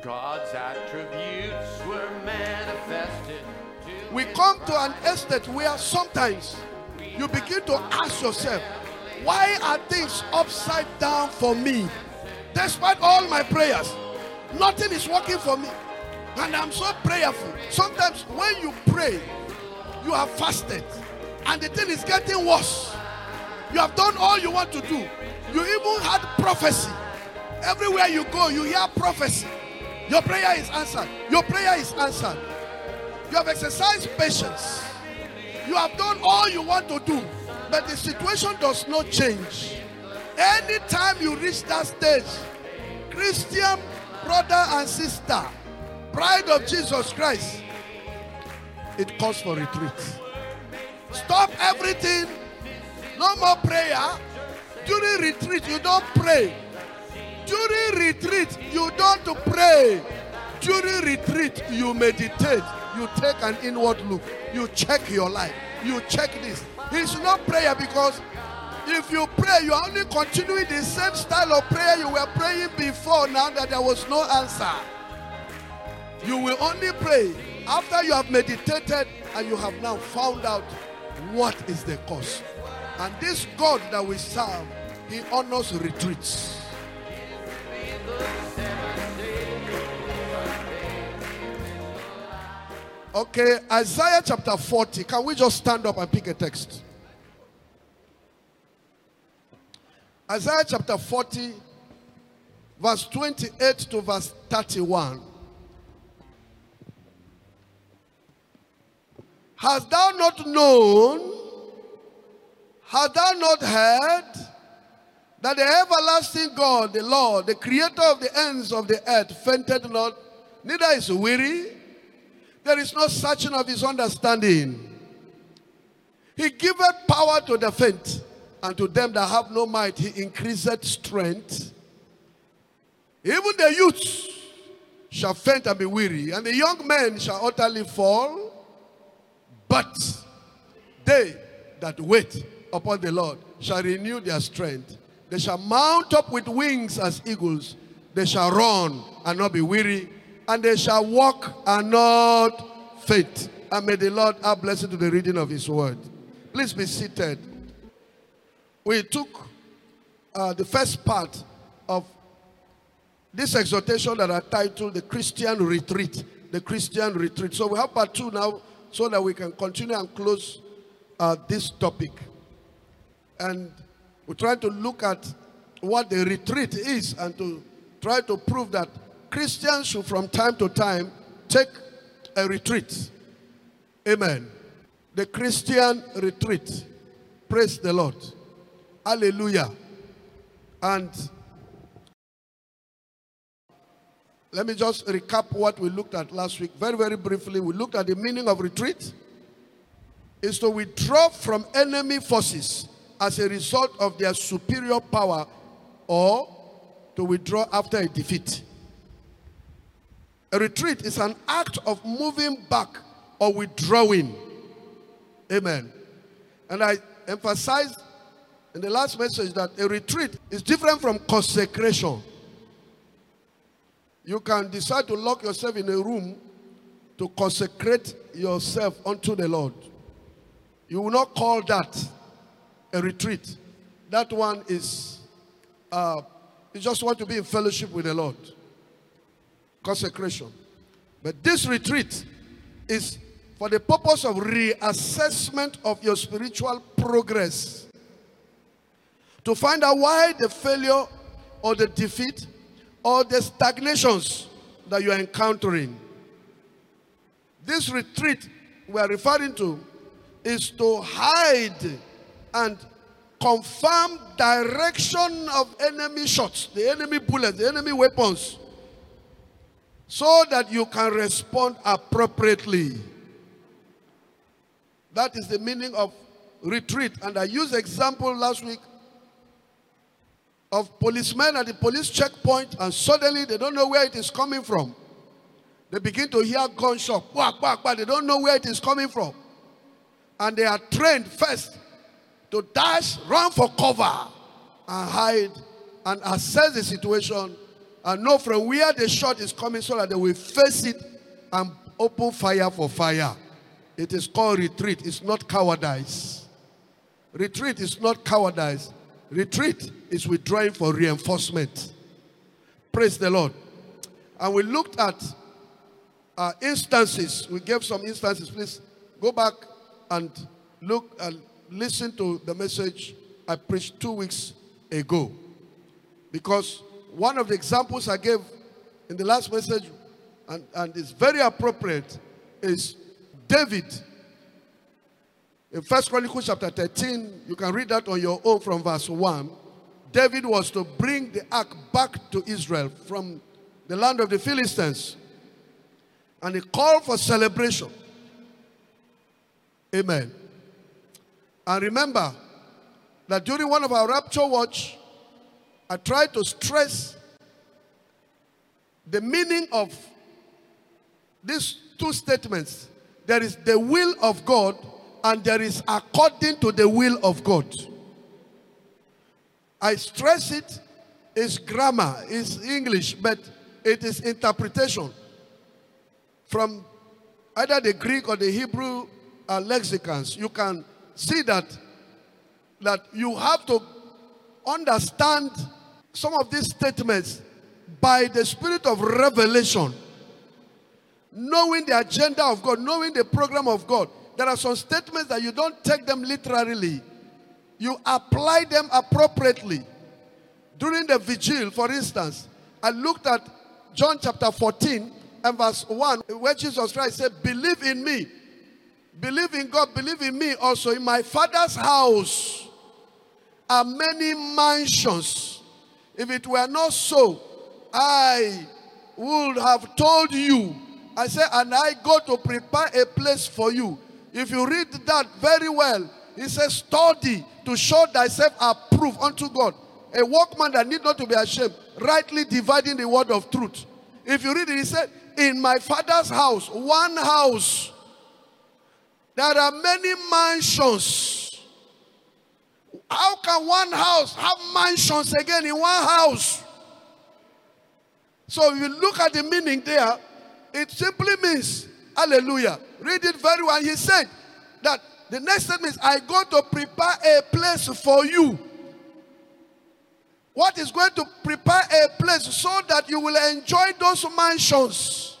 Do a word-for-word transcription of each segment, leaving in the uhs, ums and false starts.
God's attributes were manifested. We come to an estate where sometimes you begin to ask yourself, why are things upside down for me? Despite all my prayers, nothing is working for me. And I'm so prayerful. Sometimes when you pray, you have fasted, and the thing is getting worse. You have done all you want to do. You even had prophecy. Everywhere you go, you hear prophecy. Your prayer is answered. Your prayer is answered. You have exercised patience. You have done all you want to do, but the situation does not change. Anytime you reach that stage, Christian brother and sister, bride of Jesus Christ, it calls for retreat. Stop everything. No more prayer. During retreat, you don't pray. During retreat, you don't pray. During retreat, you meditate. You take an inward look. You check your life. You check this. It's not prayer, because if you pray, you are only continuing the same style of prayer you were praying before, now that there was no answer. You will only pray after you have meditated and you have now found out what is the cause. And this God that we serve, he honors retreats. Okay, Isaiah chapter forty. Can we just stand up and pick a text? Isaiah chapter forty, verse twenty-eight to verse thirty-one. Hast thou not known, hast thou not heard, that the everlasting God, the Lord, the creator of the ends of the earth, fainted not, neither is weary? There is no searching of his understanding. He giveth power to the faint, and to them that have no might he increaseth strength. Even the youths shall faint and be weary, and the young men shall utterly fall. But they that wait upon the Lord shall renew their strength. They shall mount up with wings as eagles. They shall run and not be weary, and they shall walk and not faint. And may the Lord add blessing to the reading of his word. Please be seated. We took uh, the first part of this exhortation that I titled The Christian Retreat. The Christian Retreat. So we have part two now, so that we can continue and close uh, this topic. And we try to look at what the retreat is, and to try to prove that Christians should from time to time take a retreat. Amen. The Christian retreat. Praise the Lord. Hallelujah. And let me just recap what we looked at last week. Very, very briefly, we looked at the meaning of retreat. Is to withdraw from enemy forces as a result of their superior power, or to withdraw after a defeat. A retreat is an act of moving back or withdrawing. Amen. And I emphasized in the last message that a retreat is different from consecration. You can decide to lock yourself in a room to consecrate yourself unto the Lord. You will not call that a retreat. That one is, uh, you just want to be in fellowship with the Lord. Consecration. But this retreat is for the purpose of reassessment of your spiritual progress. To find out why the failure or the defeat or the stagnations that you are encountering. This retreat we are referring to is to hide and confirm direction of enemy shots, the enemy bullets, the enemy weapons, so that you can respond appropriately. That is the meaning of retreat. And I used example last week of policemen at the police checkpoint, and suddenly they don't know where it is coming from. They begin to hear gunshot, whack, whack, whack. They don't know where it is coming from. And they are trained first to dash, run for cover, and hide, and assess the situation, and know from where the shot is coming so that they will face it and open fire for fire. It is called retreat. It's not cowardice. Retreat is not cowardice. Retreat is withdrawing for reinforcement. Praise the Lord. And we looked at uh, instances. We gave some instances. Please go back and look and listen to the message I preached two weeks ago. Because one of the examples I gave in the last message, and, and it's very appropriate, is David. In First Chronicles chapter thirteen, you can read that on your own from verse one. David was to bring the ark back to Israel from the land of the Philistines. And he called for celebration. Amen. And remember that during one of our rapture watch, I tried to stress the meaning of these two statements. There is the will of God and there is according to the will of God. I stress it, it's grammar, it's English, but it is interpretation from either the Greek or the Hebrew uh, lexicons. You can see that, that you have to understand some of these statements by the spirit of revelation, knowing the agenda of God, knowing the program of God. There are some statements that you don't take them literally. You apply them appropriately. During the vigil, for instance, I looked at John chapter fourteen and verse one, where Jesus Christ said, believe in me. Believe in God, believe in me also. In my Father's house are many mansions. If it were not so, I would have told you. I said, and I go to prepare a place for you. If you read that very well, he says, study to show thyself approved unto God. A workman that need not to be ashamed, rightly dividing the word of truth. If you read it, he said, in my Father's house, one house, there are many mansions. How can one house have mansions again in one house? So if you look at the meaning there, it simply means, hallelujah. Read it very well. He said that the next statement is, I go to prepare a place for you. What is going to prepare a place so that you will enjoy those mansions?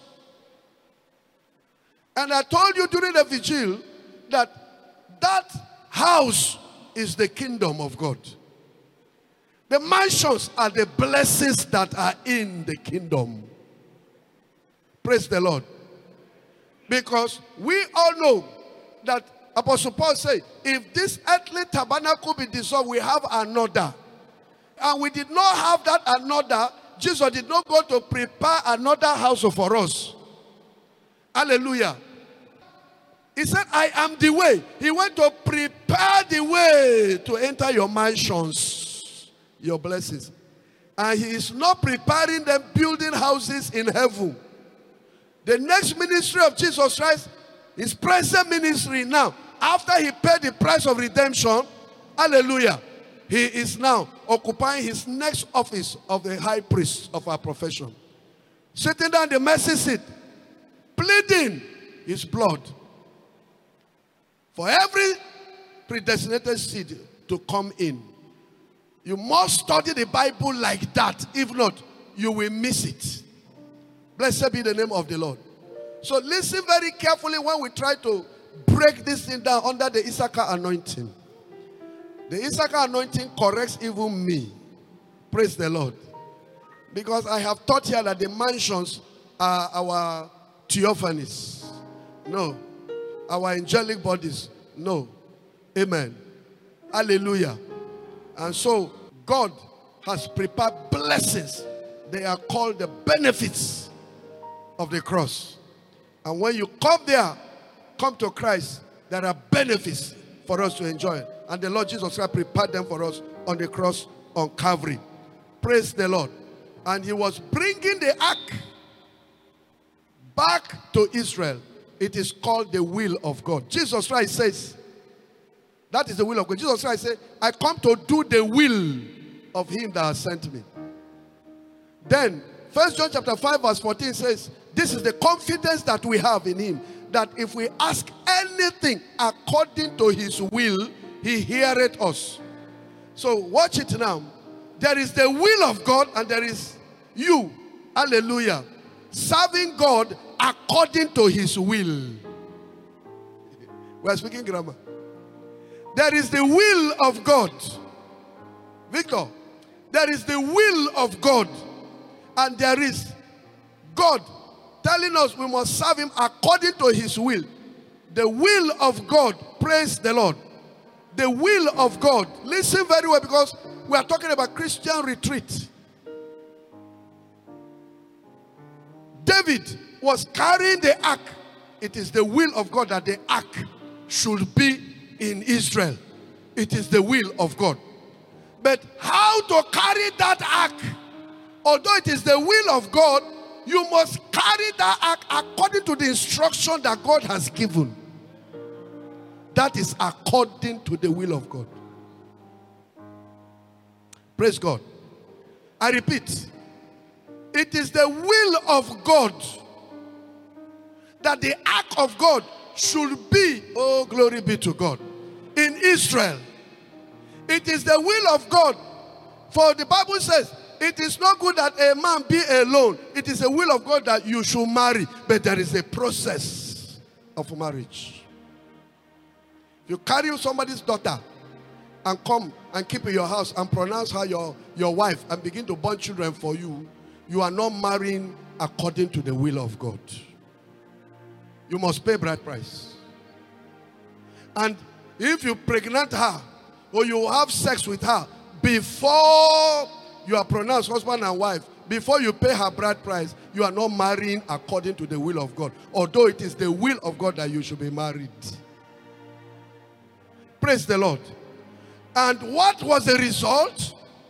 And I told you during the vigil that that house is the kingdom of God. The mansions are the blessings that are in the kingdom. Praise the Lord. Because we all know that Apostle Paul said, if this earthly tabernacle be dissolved, we have another. And we did not have that another. Jesus did not go to prepare another house for us. Hallelujah. He said, I am the way. He went to prepare the way to enter your mansions, your blessings. And he is not preparing them, building houses in heaven. The next ministry of Jesus Christ, his present ministry now, after he paid the price of redemption, hallelujah, he is now occupying his next office of the high priest of our profession. Sitting down the mercy seat, pleading his blood for every predestinated seed to come in. You must study the Bible like that. If not, you will miss it. Blessed be the name of the Lord. So listen very carefully when we try to break this thing down under the Issachar anointing. The Issachar anointing corrects even me. Praise the Lord. Because I have taught here that the mansions are our theophanies. No. Our angelic bodies. No. Amen. Hallelujah. And so God has prepared blessings. They are called the benefits of the cross. And when you come there, come to Christ, there are benefits for us to enjoy. And the Lord Jesus Christ prepared them for us on the cross on Calvary. Praise the Lord. And he was bringing the ark back to Israel. It is called the will of God. Jesus Christ says, that is the will of God. Jesus Christ said, I come to do the will of him that has sent me. Then, First John chapter five verse fourteen says, this is the confidence that we have in him, that if we ask anything according to his will, he heareth us. So watch it now. There is the will of God and there is you, hallelujah, serving God according to his will. We are speaking grammar. There is the will of God. Victor, there is the will of God. And there is God telling us we must serve him according to his will. The will of God, praise the Lord. The will of God. Listen very well, because we are talking about Christian retreat. David was carrying the ark. It is the will of God that the ark should be in Israel. It is the will of God. But how to carry that ark? Although it is the will of God, you must carry that ark according to the instruction that God has given. That is according to the will of God. Praise God. I repeat, it is the will of God that the ark of God should be, oh glory be to God, in Israel. It is the will of God. For the Bible says, it is not good that a man be alone. It is the will of God that you should marry. But there is a process of marriage. You carry somebody's daughter and come and keep in your house and pronounce her your, your wife and begin to born children for you. You are not marrying according to the will of God. You must pay bride price. And if you pregnant her or you have sex with her before you are pronounced husband and wife, before you pay her bride price, you are not marrying according to the will of God. Although it is the will of God that you should be married. Praise the Lord. And what was the result?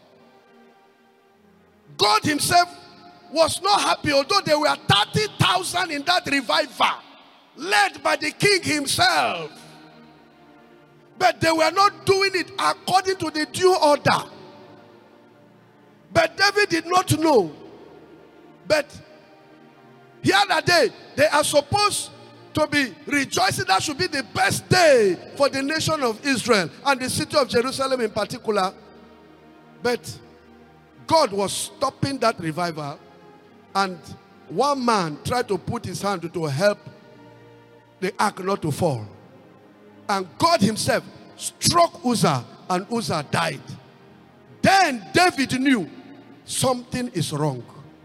God himself was not happy, although there were thirty thousand in that revival, led by the king himself. But they were not doing it according to the due order. But David did not know. But here that day, they are supposed to be rejoicing. That should be the best day for the nation of Israel and the city of Jerusalem in particular. But God was stopping that revival, and one man tried to put his hand to help the ark not to fall. And God himself struck Uzzah, and Uzzah died. Then David knew something is wrong.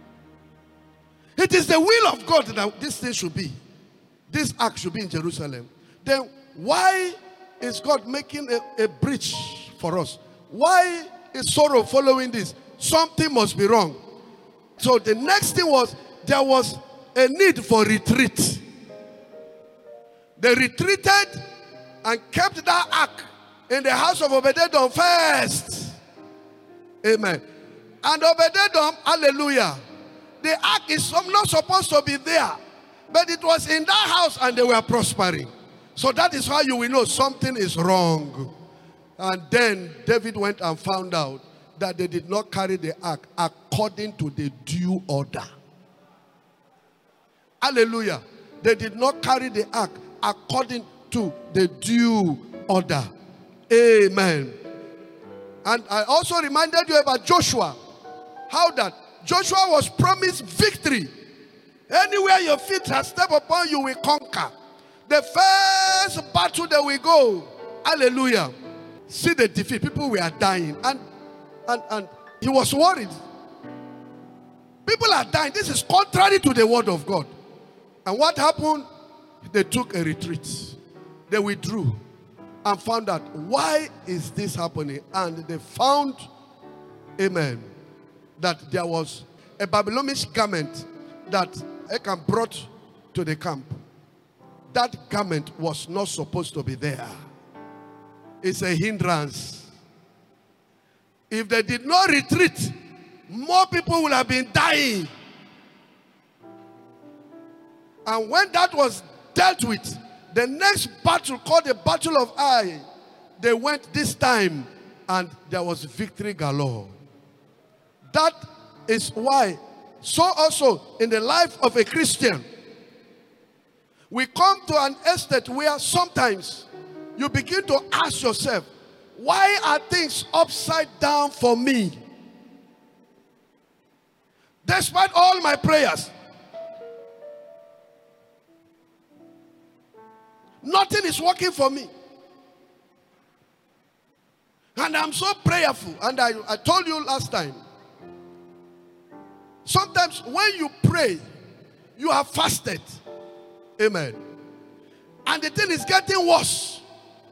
It is the will of God that this thing should be. This ark should be in Jerusalem. Then why is God making a, a breach for us? Why is sorrow following this? Something must be wrong. So the next thing was, there was a need for retreat. They retreated and kept that ark in the house of Obed-Edom first. Amen. And Obed-Edom, hallelujah, the ark is not supposed to be there, but it was in that house and they were prospering. So that is how you will know something is wrong. And then David went and found out that they did not carry the ark according to the due order. Hallelujah. They did not carry the ark according to the due order. Amen. And I also reminded you about Joshua. How that Joshua was promised victory. Anywhere your feet have stepped upon, you will conquer. The first battle that we go, hallelujah, see the defeat. People were dying. And, and, and he was worried. People are dying. This is contrary to the word of God. And what happened? They took a retreat. They withdrew and found out, why is this happening? And they found, amen, that there was a Babylonian garment that Achan brought to the camp. That garment was not supposed to be there. It's a hindrance. If they did not retreat, more people would have been dying. And when that was dealt with, the next battle, called the Battle of Ai, they went this time and there was victory galore. That is why So also in the life of a Christian, we come to an estate where sometimes you begin to ask yourself, why are things upside down for me? Despite all my prayers, nothing is working for me. And I'm so prayerful. And I, I told you last time, sometimes when you pray, you have fasted. Amen. And the thing is getting worse.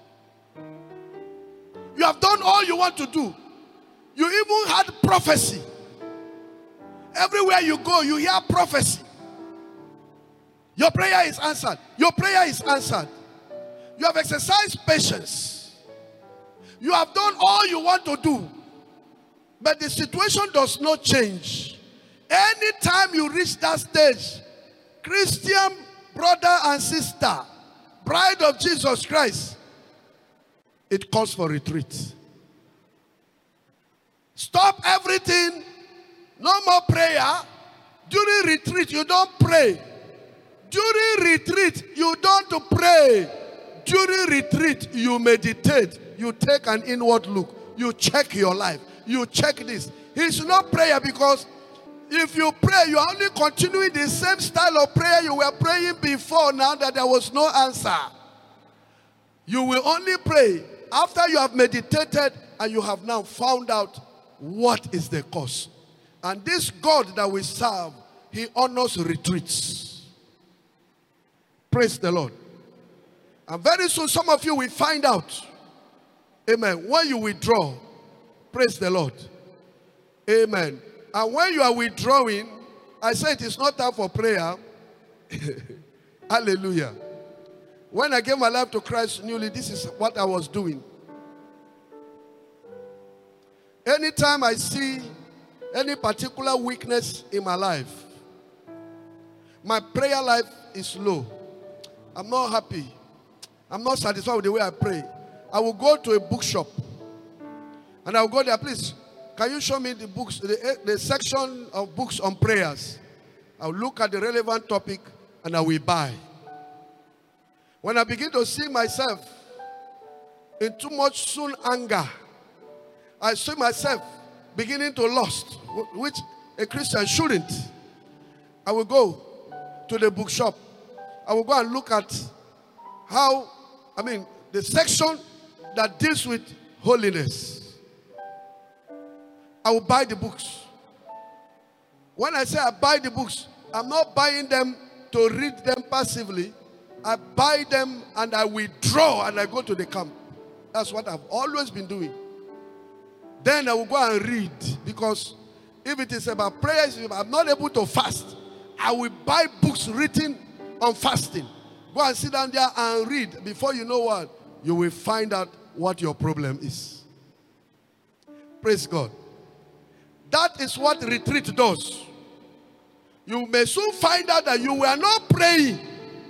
You have done all you want to do. You even had prophecy. Everywhere you go, you hear prophecy. Your prayer is answered. Your prayer is answered. You have exercised patience. You have done all you want to do. But the situation does not change. Anytime you reach that stage, Christian brother and sister, bride of Jesus Christ, it calls for retreat. Stop everything. No more prayer. During retreat, you don't pray. During retreat, you don't pray. During retreat, you meditate. You take an inward look. You check your life. You check this. It's not prayer, because if you pray, you are only continuing the same style of prayer you were praying before, now that there was no answer. You will only pray after you have meditated and you have now found out what is the cause. And this God that we serve, he honors retreats. Praise the Lord. And very soon some of you will find out, amen, when you withdraw. Praise the Lord. Amen. And when you are withdrawing, I say it is not time for prayer. Hallelujah. When I gave my life to Christ newly, this is what I was doing. Anytime I see any particular weakness in my life, my prayer life is low. I'm not happy. I'm not satisfied with the way I pray. I will go to a bookshop and I will go there. Please, can you show me the books, the, the section of books on prayers? I will look at the relevant topic and I will buy. When I begin to see myself in too much soon anger, I see myself beginning to lust, which a Christian shouldn't. I will go to the bookshop. I will go and look at how, I mean, the section that deals with holiness. I will buy the books. When I say I buy the books, I'm not buying them to read them passively. I buy them and I withdraw and I go to the camp. That's what I've always been doing. Then I will go and read, because if it is about prayers, if I'm not able to fast, I will buy books written on fasting. Go and sit down there and read. Before you know what, you will find out what your problem is. Praise God. That is what retreat does. You may soon find out that you were not praying.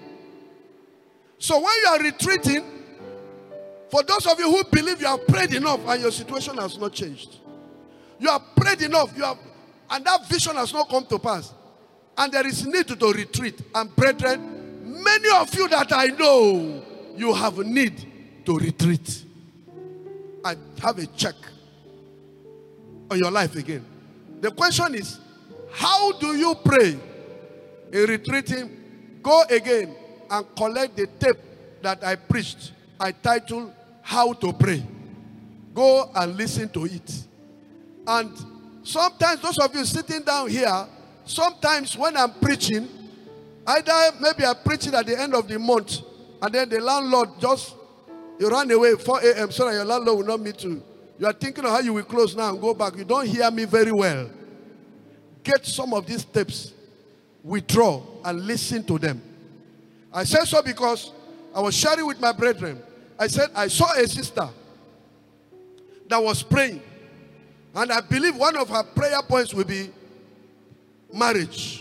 So when you are retreating, for those of you who believe you have prayed enough and your situation has not changed, you have prayed enough, you have, and that vision has not come to pass, and there is need to, to retreat. And brethren, many of you that I know, you have need to retreat and have a check on your life again. The question is, how do you pray? In retreating, go again and collect the tape that I preached. I titled, How to Pray. Go and listen to it. And sometimes those of you sitting down here, sometimes when I'm preaching, either maybe I'm preaching at the end of the month, and then the landlord just, you run away four a m so that your landlord will not meet you. You are thinking of how you will close now and go back. You don't hear me very well. Get some of these tapes, withdraw and listen to them. I say so because I was sharing with my brethren. I said I saw a sister that was praying, and I believe one of her prayer points will be marriage,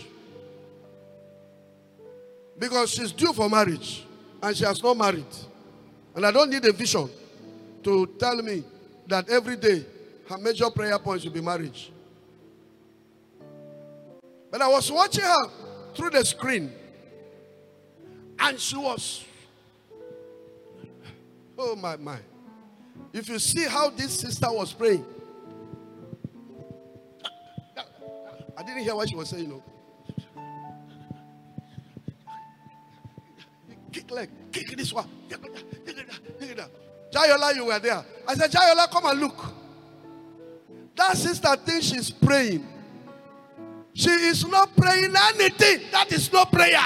because she's due for marriage and she has not married. And I don't need a vision to tell me that every day her major prayer points will be marriage. But I was watching her through the screen. And she was, oh my, my. If you see how this sister was praying. I didn't hear what she was saying, no. Kick leg, kick this one. Jayola, you were there. I said, Jayola, come and look. That sister thinks she's praying. She is not praying anything. That is not prayer.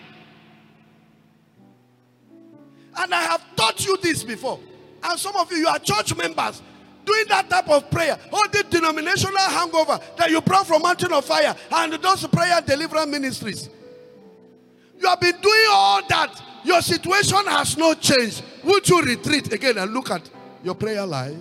And I have taught you this before. And some of you, you are church members doing that type of prayer. All the denominational hangover that you brought from Mountain of Fire and those prayer deliverance ministries. You have been doing all that. Your situation has not changed. Would you retreat again and look at your prayer life?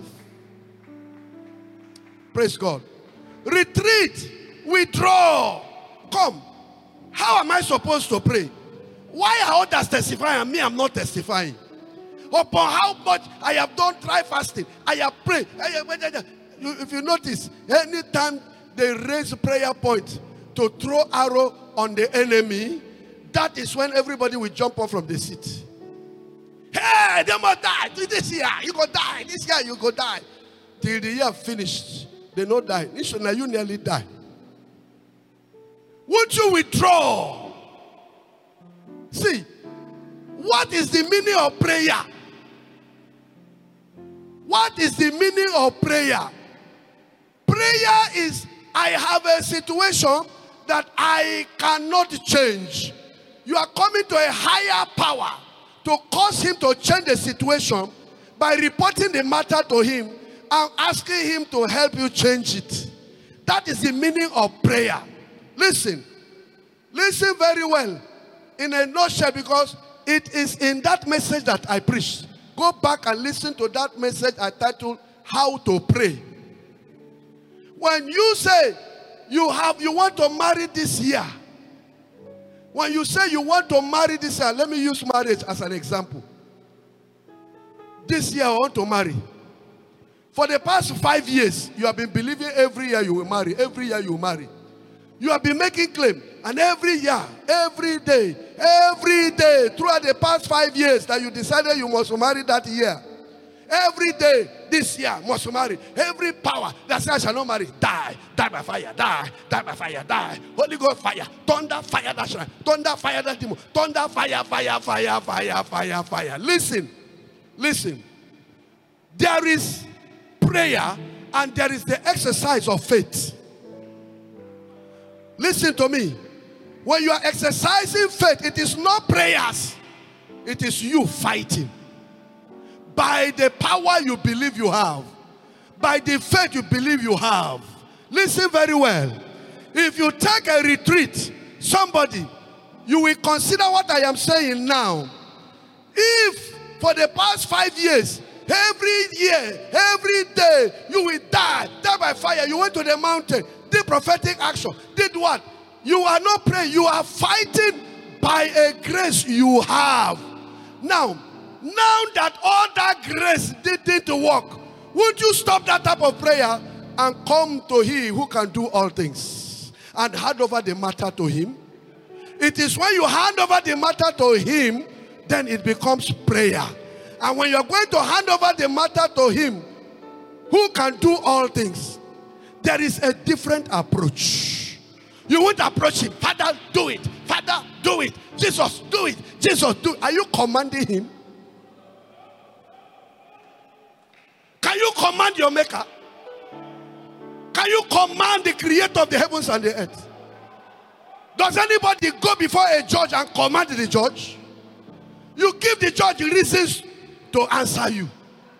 Praise God. Retreat. Withdraw. Come. How am I supposed to pray? Why are others testifying and me I'm not testifying? Upon how much I have done try fasting, I have prayed. If you notice, anytime they raise prayer point to throw arrow on the enemy, that is when everybody will jump off from the seat. Hey, they must die. This year, you go die. This year, you go die. Till the year finished, they not die. Now you nearly die. Would you withdraw? See, what is the meaning of prayer? What is the meaning of prayer? Prayer is, I have a situation that I cannot change. You are coming to a higher power to cause him to change the situation by reporting the matter to him and asking him to help you change it. That is the meaning of prayer. Listen. Listen very well. In a nutshell, because it is in that message that I preached. Go back and listen to that message I titled, How to Pray. When you say you have you want to marry this year. When you say you want to marry this year, let me use marriage as an example. This year I want to marry. For the past five years, you have been believing every year you will marry. Every year you will marry. You have been making claim. And every year, every day, every day, throughout the past five years that you decided you must marry that year. Every day, this year, must marry. Every power that says I shall not marry, die. Die by fire, die. Die by fire, die. Holy Ghost fire. Thunder, fire that shine. Thunder, fire that demon. Thunder, fire, fire, fire, fire, fire, fire. Listen. Listen. There is prayer and there is the exercise of faith. Listen to me. When you are exercising faith, it is not prayers. It is you fighting. By the power you believe you have. By the faith you believe you have. Listen very well. If you take a retreat, somebody, you will consider what I am saying now. If for the past five years, every year, every day, you will die, die by fire. You went to the mountain, did prophetic action, did what? You are not praying, you are fighting by a grace you have. Now, now that all that grace didn't work, would you stop that type of prayer and come to Him who can do all things and hand over the matter to Him? It is when you hand over the matter to Him, then it becomes prayer. And when you are going to hand over the matter to Him who can do all things, there is a different approach. You won't approach Him. Father, do it. Father, do it. Jesus, do it. Jesus, do it. Are you commanding Him? Can you command your maker? Can you command the creator of the heavens and the earth? Does anybody go before a judge and command the judge? You give the judge reasons to answer you.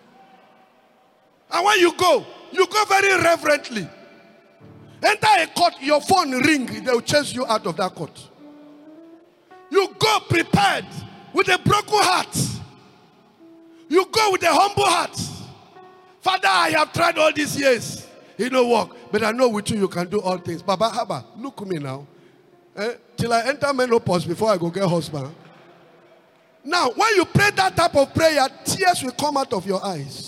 And when you go, you go very reverently. Enter a court, your phone ring, they will chase you out of that court. You go prepared with a broken heart. You go with a humble heart. Father, I have tried all these years. It don't work. But I know with you, you can do all things. Baba Haba, look at me now. Eh? Till I enter menopause before I go get husband. Now, when you pray that type of prayer, tears will come out of your eyes.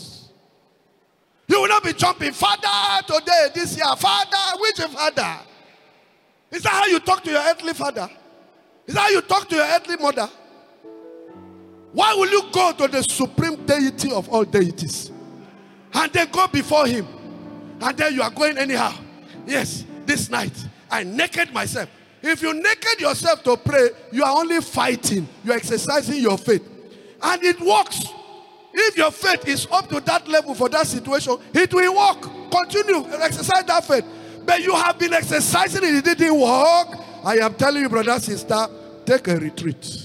You will not be jumping, Father, today, this year. Father, which Father? Is that how you talk to your earthly father? Is that how you talk to your earthly mother? Why will you go to the supreme deity of all deities and then go before him and then you are going anyhow? Yes, this night I naked myself. If you naked yourself to pray, you are only fighting. You are exercising your faith. And it works. If your faith is up to that level for that situation, it will work. Continue, exercise that faith. But you have been exercising it, it didn't work. I am telling you, brother, sister, take a retreat.